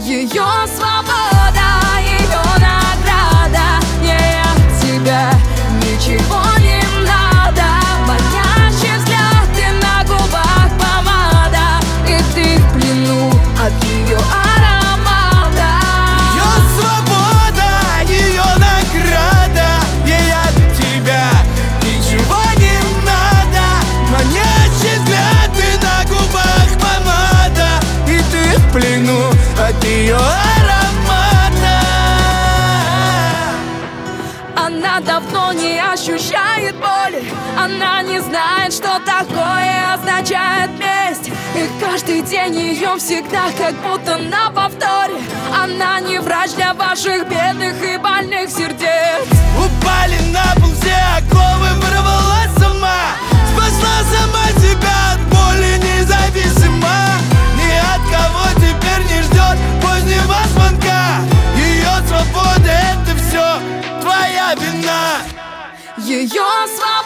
Ее свобода, ее награда. Ей от тебя ничего не надо. Манящий взгляд и на губах помада, и ты в плену от ее аромата. Ее свобода, ее награда. Ей от тебя ничего не надо. Манящий взгляд и на губах помада, и ты в плену от ее аромата. Она давно не ощущает боли. Она не знает, что такое означает месть. И каждый день ее всегда как будто на повторе. Она не врач для ваших бедных и больных сердец. Упали на пол все оковы, вырвала сама. Спасла сама себя от боли, независима. Ни от кого теперь не ждет позднего звонка. Ее свобода — это все твоя вина. Ее свобода.